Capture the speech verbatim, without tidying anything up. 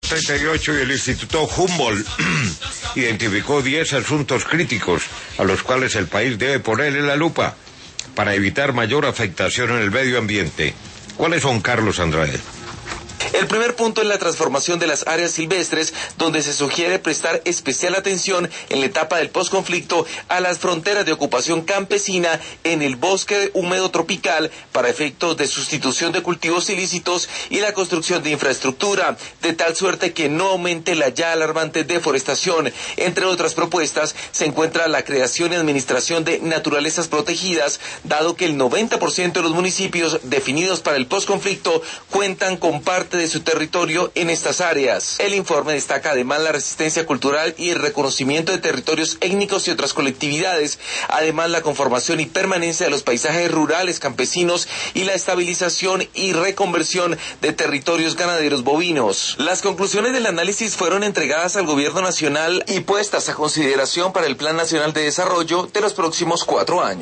treinta y ocho y el Instituto Humboldt identificó diez asuntos críticos a los cuales el país debe ponerle la lupa para evitar mayor afectación en el medio ambiente. ¿Cuáles son, Carlos Andrade? El primer punto es la transformación de las áreas silvestres, donde se sugiere prestar especial atención en la etapa del posconflicto a las fronteras de ocupación campesina en el bosque húmedo tropical para efectos de sustitución de cultivos ilícitos y la construcción de infraestructura, de tal suerte que no aumente la ya alarmante deforestación. Entre otras propuestas se encuentra la creación y administración de naturalezas protegidas, dado que el noventa por ciento de los municipios definidos para el posconflicto cuentan con parte de su territorio en estas áreas. El informe destaca además la resistencia cultural y el reconocimiento de territorios étnicos y otras colectividades, además la conformación y permanencia de los paisajes rurales campesinos y la estabilización y reconversión de territorios ganaderos bovinos. Las conclusiones del análisis fueron entregadas al Gobierno Nacional y puestas a consideración para el Plan Nacional de Desarrollo de los próximos cuatro años.